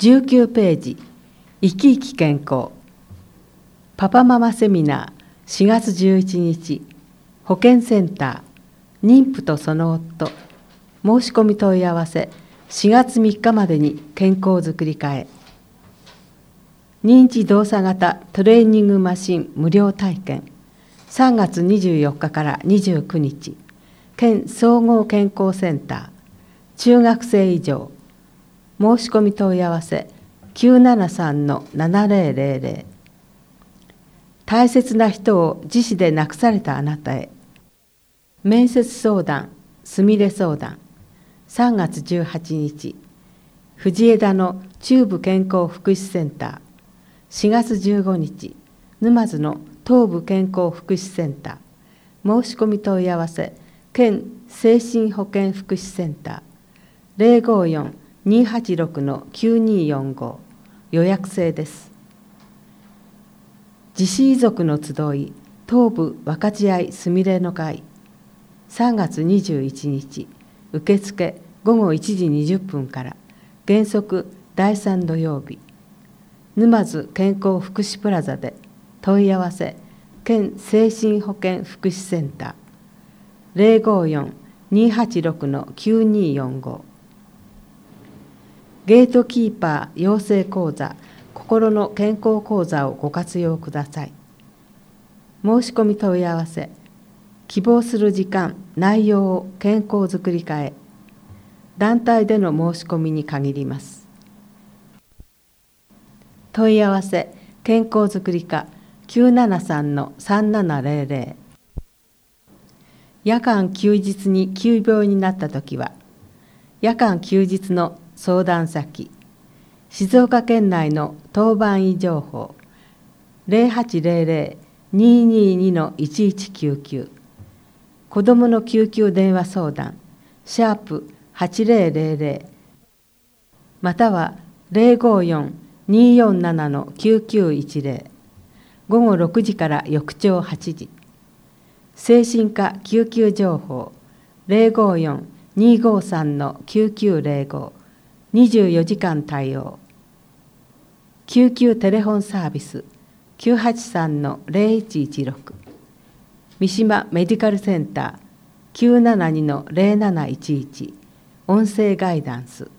19ページ、生き生き健康。パパママセミナー4月11日、保健センター、妊婦とその夫、申し込み問い合わせ、4月3日までに健康づくり課へ。認知動作型トレーニングマシン無料体験、3月24日から29日、県総合健康センター、中学生以上、申し込み問い合わせ 973-7000。 大切な人を自死で亡くされたあなたへ。面接相談、すみれ相談、3月18日、藤枝の中部健康福祉センター、4月15日、沼津の東部健康福祉センター、申し込み問い合わせ、県精神保健福祉センター、054-286-9245、予約制です。自死遺族の集い、東部分かち合いすみれの会、3月21日、受付午後1時20分から、原則第3土曜日、沼津健康福祉プラザで問い合わせ、県精神保健福祉センター、054-286-9245。ゲートキーパー養成講座、心の健康講座をご活用ください。申し込み問い合わせ、希望する時間、内容を健康づくり課へ。団体での申し込みに限ります。問い合わせ、健康づくり課 973-3700。夜間休日に急病になったときは、夜間休日の相談先、静岡県内の当番医情報 0800-222-1199、子どもの救急電話相談#8000、または054-247-9910、午後6時から翌朝8時、精神科救急情報 054-253-9905、24時間対応。救急テレフォンサービス 983-0116、三島メディカルセンター 972-0711、音声ガイダンス。